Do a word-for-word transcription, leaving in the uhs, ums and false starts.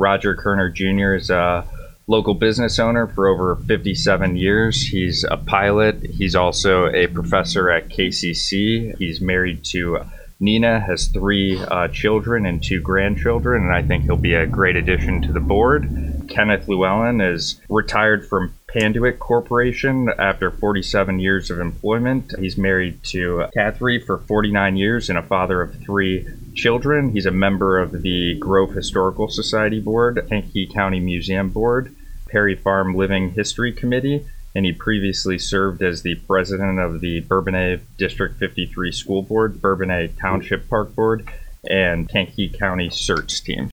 Roger Kerner Junior is a local business owner for over fifty-seven years. He's a pilot. He's also a professor at K C C. He's married to Nina, has three uh, children and two grandchildren, and I think he'll be a great addition to the board. Kenneth Llewellyn is retired from Panduit Corporation after forty-seven years of employment. He's married to Catherine for forty-nine years and a father of three children. He's a member of the Grove Historical Society Board, Kankakee County Museum Board, Perry Farm Living History Committee, and he previously served as the president of the Bourbonnais District fifty-three School Board, Bourbonnais Township Park Board, and Kankakee County Search Team.